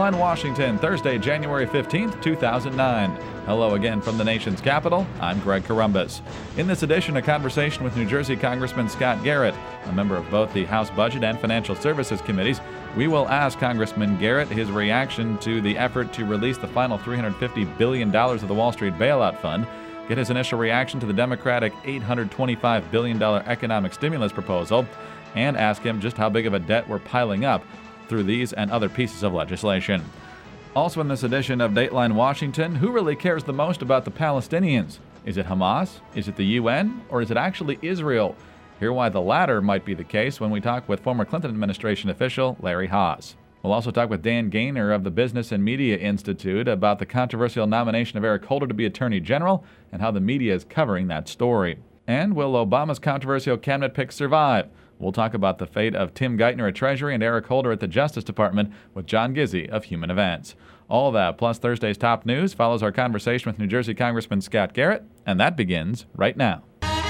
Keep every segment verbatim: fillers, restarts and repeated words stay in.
Dateline Washington, Thursday, January fifteenth, two thousand nine. Hello again from the nation's capital. I'm Greg Corombos. In this edition, a conversation with New Jersey Congressman Scott Garrett, a member of both the House Budget and Financial Services Committees. We will ask Congressman Garrett his reaction to the effort to release the final three hundred fifty billion dollars of the Wall Street bailout fund, get his initial reaction to the Democratic eight hundred twenty-five billion dollars economic stimulus proposal, and ask him just how big of a debt we're piling up through these and other pieces of legislation. Also in this edition of Dateline Washington, who really cares the most about the Palestinians? Is it Hamas? Is it the U N? Or is it actually Israel? Hear why the latter might be the case when we talk with former Clinton administration official Larry Haas. We'll also talk with Dan Gaynor of the Business and Media Institute about the controversial nomination of Eric Holder to be Attorney General and how the media is covering that story. And will Obama's controversial cabinet pick survive? We'll talk about the fate of Tim Geithner at Treasury and Eric Holder at the Justice Department with John Gizzi of Human Events. All that, plus Thursday's top news, follows our conversation with New Jersey Congressman Scott Garrett, and that begins right now.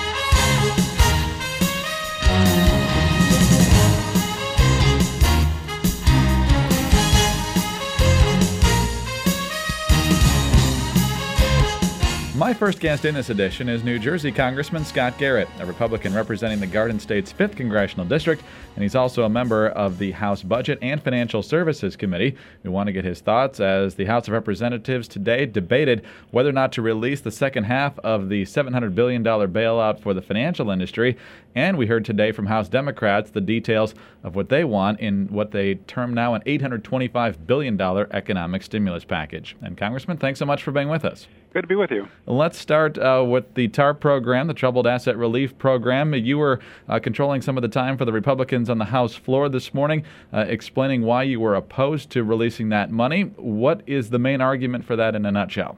My first guest in this edition is New Jersey Congressman Scott Garrett, a Republican representing the Garden State's fifth Congressional District, and he's also a member of the House Budget and Financial Services Committee. We want to get his thoughts as the House of Representatives today debated whether or not to release the second half of the seven hundred billion dollars bailout for the financial industry, and we heard today from House Democrats the details of what they want in what they term now an eight hundred twenty-five billion dollars economic stimulus package. And Congressman, thanks so much for being with us. Good to be with you. Let's start uh, with the TARP program, the Troubled Asset Relief Program. You were uh, controlling some of the time for the Republicans on the House floor this morning, uh, explaining why you were opposed to releasing that money. What is the main argument for that in a nutshell?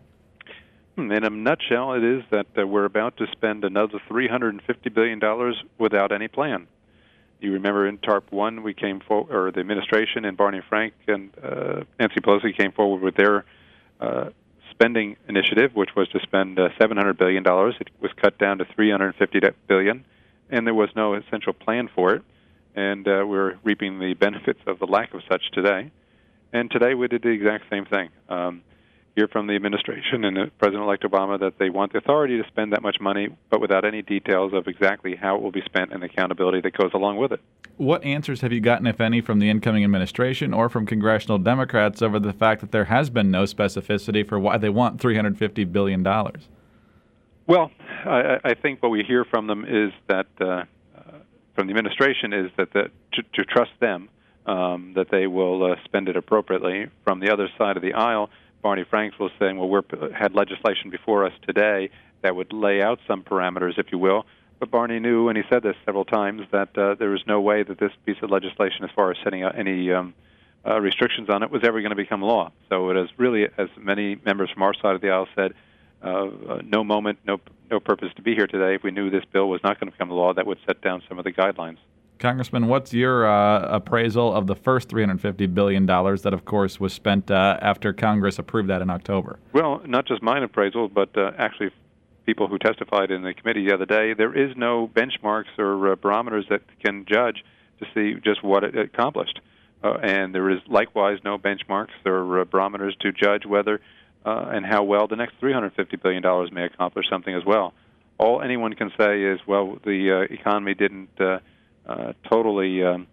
In a nutshell, it is that uh, we're about to spend another three hundred fifty billion dollars without any plan. You remember in TARP one, we came for, or the administration and Barney Frank and uh, Nancy Pelosi came forward with their uh, spending initiative, which was to spend uh, seven hundred billion dollars. It was cut down to three hundred fifty billion dollars, and there was no essential plan for it. And uh, we're reaping the benefits of the lack of such today. And today we did the exact same thing. Um, hear from the administration and uh, President-elect Obama that they want the authority to spend that much money, but without any details of exactly how it will be spent and the accountability that goes along with it. What answers have you gotten, if any, from the incoming administration or from congressional Democrats over the fact that there has been no specificity for why they want three hundred fifty billion dollars? Well, I, I think what we hear from them is that, uh, uh, from the administration, is that the, to, to trust them, um, that they will uh, spend it appropriately. From the other side of the aisle, Barney Frank was saying, well, we had legislation before us today that would lay out some parameters, if you will. But Barney knew, and he said this several times, that uh, there was no way that this piece of legislation, as far as setting out any um, uh, restrictions on it, was ever going to become law. So it is really, as many members from our side of the aisle said, uh, uh, no moment, no no purpose to be here today if we knew this bill was not going to become law that would set down some of the guidelines. Congressman, what's your uh, appraisal of the first three hundred fifty billion dollars that, of course, was spent uh, after Congress approved that in October? Well, not just mine appraisal, but uh, actually people who testified in the committee the other day. There is no benchmarks or uh, barometers that can judge to see just what it accomplished. Uh, and there is likewise no benchmarks or uh, barometers to judge whether uh, and how well the next three hundred fifty billion dollars may accomplish something as well. All anyone can say is, well, the uh, economy didn't uh, Uh, totally, um,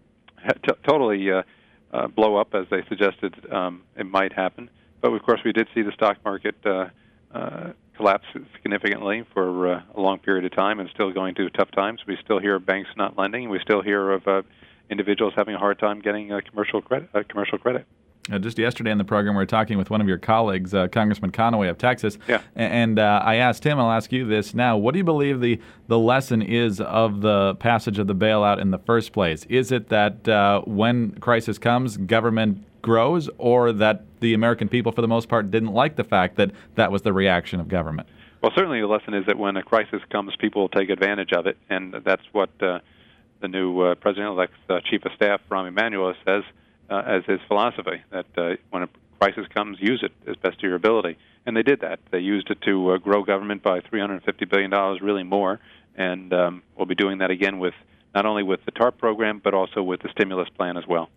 t- totally uh, uh, blow up as they suggested um, it might happen. But of course, we did see the stock market uh, uh, collapse significantly for uh, a long period of time, and still going through tough times. We still hear of banks not lending. We still hear of uh, individuals having a hard time getting uh, commercial credit. Uh, commercial credit. Uh, just yesterday in the program, we were talking with one of your colleagues, uh, Congressman Conaway of Texas, yeah. and uh, I asked him, I'll ask you this now, what do you believe the, the lesson is of the passage of the bailout in the first place? Is it that uh, when crisis comes, government grows, or that the American people, for the most part, didn't like the fact that that was the reaction of government? Well, certainly the lesson is that when a crisis comes, people will take advantage of it, and that's what uh, the new uh, President-elect's uh, Chief of Staff, Rahm Emanuel, says, Uh, as his philosophy, that uh, when a crisis comes, use it as best to your ability. And they did that. They used it to uh, grow government by three hundred fifty billion dollars, really more, and um, we'll be doing that again with not only with the TARP program, but also with the stimulus plan as well.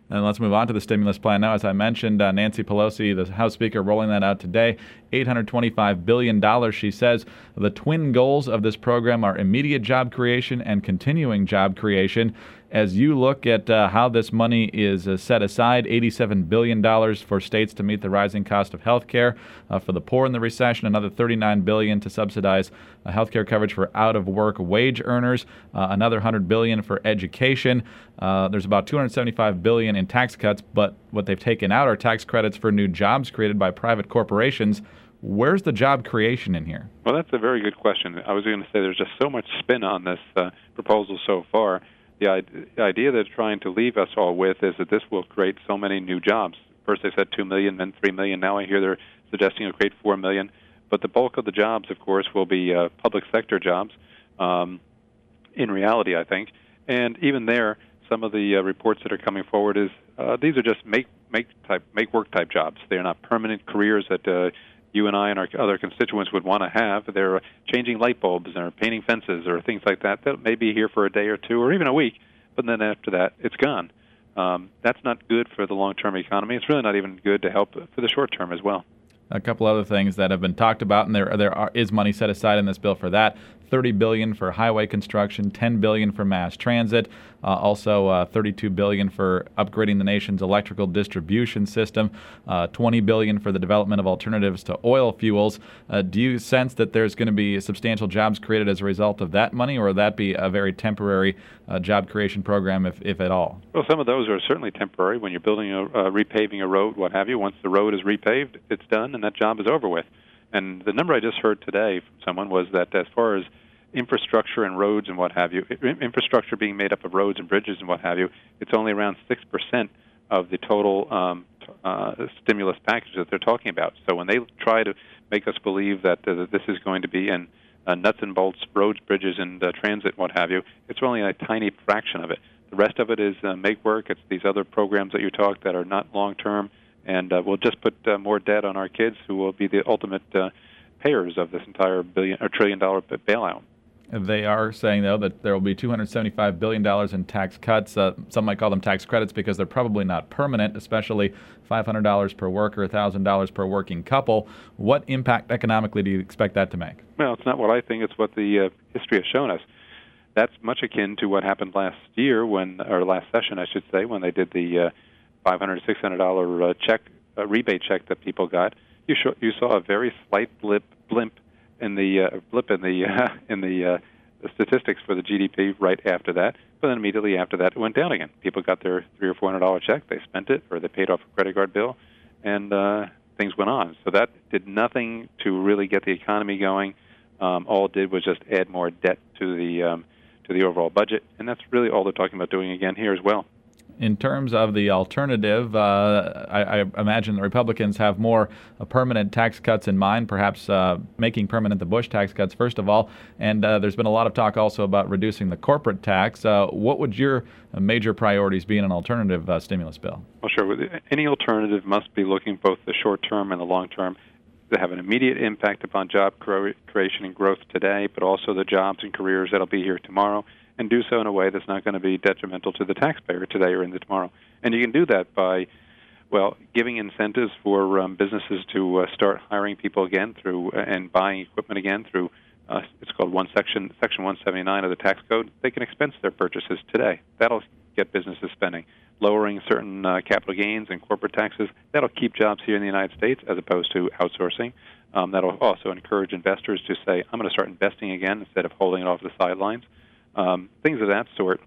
And let's move on to the stimulus plan now. As I mentioned, uh, Nancy Pelosi, the House Speaker, rolling that out today. eight hundred twenty-five billion dollars. She says the twin goals of this program are immediate job creation and continuing job creation. As you look at uh, how this money is uh, set aside, eighty-seven billion dollars for states to meet the rising cost of health care, uh, for the poor in the recession, another thirty-nine billion dollars to subsidize uh, health care coverage for out-of-work wage earners, uh, another one hundred billion dollars for education. Uh, there's about two hundred seventy-five billion dollars in tax cuts, but what they've taken out are tax credits for new jobs created by private corporations. Where's the job creation in here? Well, that's a very good question. I was going to say there's just so much spin on this uh, proposal so far. The idea they're trying to leave us all with is that this will create so many new jobs. First they said two million, then three million. Now I hear they're suggesting it'll create four million. But the bulk of the jobs, of course, will be uh, public sector jobs um, in reality, I think. And even there, some of the uh, reports that are coming forward is uh, these are just make make type make work type jobs. They're not permanent careers that uh, you and I and our other constituents would want to have. They're changing light bulbs or painting fences or things like that. That may be here for a day or two or even a week, but then after that, it's gone. Um, that's not good for the long-term economy. It's really not even good to help for the short term as well. A couple other things that have been talked about, and there there are, is money set aside in this bill for that. thirty billion dollars for highway construction, ten billion dollars for mass transit, uh, also uh, thirty-two billion dollars for upgrading the nation's electrical distribution system, uh, twenty billion dollars for the development of alternatives to oil fuels. Uh, do you sense that there's going to be substantial jobs created as a result of that money, or will that be a very temporary uh, job creation program, if, if at all? Well, some of those are certainly temporary. When you're building a, uh, repaving a road, what have you, once the road is repaved, it's done, and that job is over with. And the number I just heard today from someone was that as far as infrastructure and roads and what have you, infrastructure being made up of roads and bridges and what have you, it's only around six percent of the total um, uh, stimulus package that they're talking about. So when they try to make us believe that, uh, that this is going to be in uh, nuts and bolts, roads, bridges, and uh, transit, what have you, it's only a tiny fraction of it. The rest of it is uh, make work. It's these other programs that you talked that are not long-term, and uh, we'll just put uh, more debt on our kids, who will be the ultimate uh, payers of this entire billion or trillion-dollar bailout. They are saying, though, that there will be two hundred seventy-five billion dollars in tax cuts. Uh, some might call them tax credits because they're probably not permanent, especially five hundred dollars per worker, one thousand dollars per working couple. What impact economically do you expect that to make? Well, it's not what I think. It's what the uh, history has shown us. That's much akin to what happened last year, when, or last session, I should say, when they did the uh, five hundred dollars, six hundred dollars uh, check, uh, rebate check that people got. You, sh- you saw a very slight blip, blimp in the uh, blip in the uh, in the, uh, the statistics for the G D P right after that, but then immediately after that it went down again. People got their three or four hundred dollar check, they spent it, or they paid off a credit card bill, and uh, things went on. So that did nothing to really get the economy going. Um, all it did was just add more debt to the um, to the overall budget, and that's really all they're talking about doing again here as well. In terms of the alternative, uh, I, I imagine the Republicans have more uh, permanent tax cuts in mind, perhaps uh, making permanent the Bush tax cuts, first of all. And uh, there's been a lot of talk also about reducing the corporate tax. Uh, what would your uh, major priorities be in an alternative uh, stimulus bill? Well, sure. Any alternative must be looking both the short term and the long term to have an immediate impact upon job cre- creation and growth today, but also the jobs and careers that'll be here tomorrow, and do so in a way that's not going to be detrimental to the taxpayer today or in the tomorrow. And you can do that by, well, giving incentives for um, businesses to uh, start hiring people again through uh, and buying equipment again through, uh, it's called one section, Section one seventy-nine of the tax code. They can expense their purchases today. That'll get businesses spending. Lowering certain uh, capital gains and corporate taxes, that'll keep jobs here in the United States as opposed to outsourcing. Um, that'll also encourage investors to say, I'm going to start investing again instead of holding it off the sidelines. Um, things of that sort,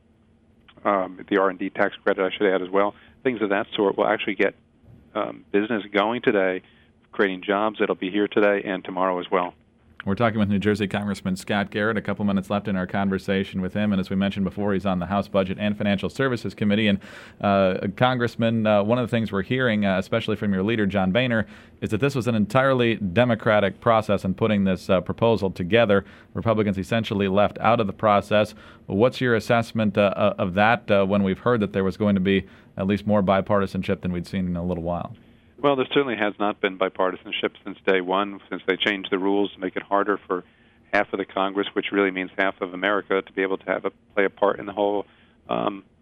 um, the R and D tax credit I should add as well, things of that sort will actually get um, business going today, creating jobs that'll be here today and tomorrow as well. We're talking with New Jersey Congressman Scott Garrett. A couple minutes left in our conversation with him. And as we mentioned before, he's on the House Budget and Financial Services Committee. And uh, Congressman, uh, one of the things we're hearing, uh, especially from your leader, John Boehner, is that this was an entirely Democratic process in putting this uh, proposal together. Republicans essentially left out of the process. What's your assessment uh, of that uh, when we've heard that there was going to be at least more bipartisanship than we'd seen in a little while? Well, there certainly has not been bipartisanship since day one, since they changed the rules to make it harder for half of the Congress, which really means half of America, to be able to have a, play a part in the whole um,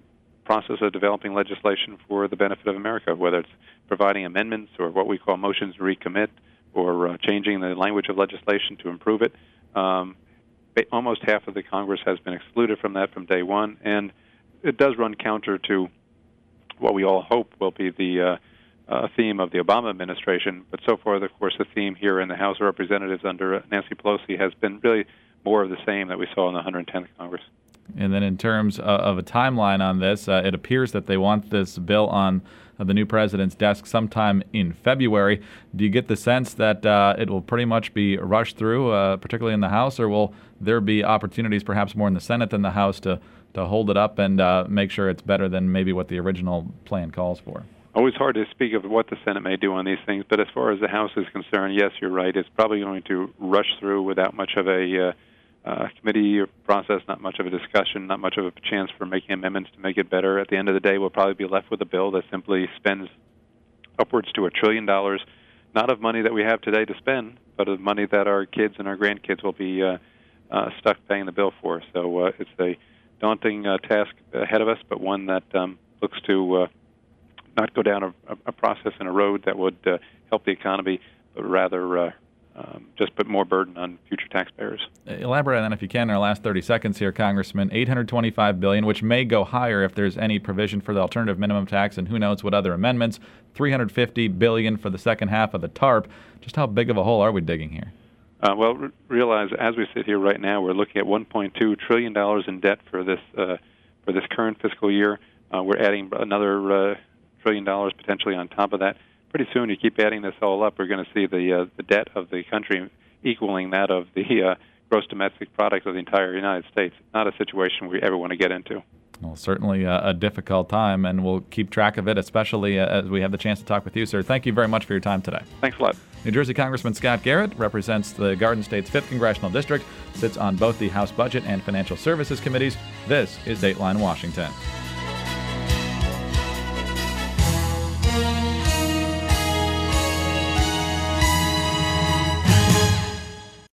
process of developing legislation for the benefit of America, whether it's providing amendments or what we call motions to recommit or uh, changing the language of legislation to improve it. Um, almost half of the Congress has been excluded from that from day one, and it does run counter to what we all hope will be the uh, uh, theme of the Obama administration. But so far, of course, the theme here in the House of Representatives under Nancy Pelosi has been really more of the same that we saw in the one hundred tenth Congress. And then in terms of a timeline on this, uh, it appears that they want this bill on uh, the new president's desk sometime in February. Do you get the sense that uh, it will pretty much be rushed through, uh, particularly in the House, or will there be opportunities perhaps more in the Senate than the House to, to hold it up and uh, make sure it's better than maybe what the original plan calls for? Always hard to speak of what the Senate may do on these things, but as far as the House is concerned, yes, you're right. It's probably going to rush through without much of a uh, uh, committee process, not much of a discussion, not much of a chance for making amendments to make it better. At the end of the day, we'll probably be left with a bill that simply spends upwards to a trillion dollars, not of money that we have today to spend, but of money that our kids and our grandkids will be uh, uh, stuck paying the bill for. So uh, it's a daunting uh, task ahead of us, but one that um, looks to uh, not go down a, a process and a road that would uh, help the economy, but rather uh, um, just put more burden on future taxpayers. Elaborate on that if you can in our last thirty seconds here, Congressman. eight hundred twenty-five billion dollars, which may go higher if there's any provision for the alternative minimum tax and who knows what other amendments. three hundred fifty billion dollars for the second half of the TARP. Just how big of a hole are we digging here? Uh, well, re- realize as we sit here right now, we're looking at one point two trillion dollars in debt for this uh, for this current fiscal year. Uh, we're adding another uh, trillion dollars potentially on top of that. Pretty soon, you keep adding this all up, we're going to see the uh, the debt of the country equaling that of the uh, gross domestic product of the entire United States. Not a situation we ever want to get into. Well, certainly a, a difficult time, and we'll keep track of it, especially uh, as we have the chance to talk with you, sir. Thank you very much for your time today. Thanks a lot. New Jersey Congressman Scott Garrett represents the Garden State's fifth Congressional District, sits on both the House Budget and Financial Services Committees. This is Dateline Washington.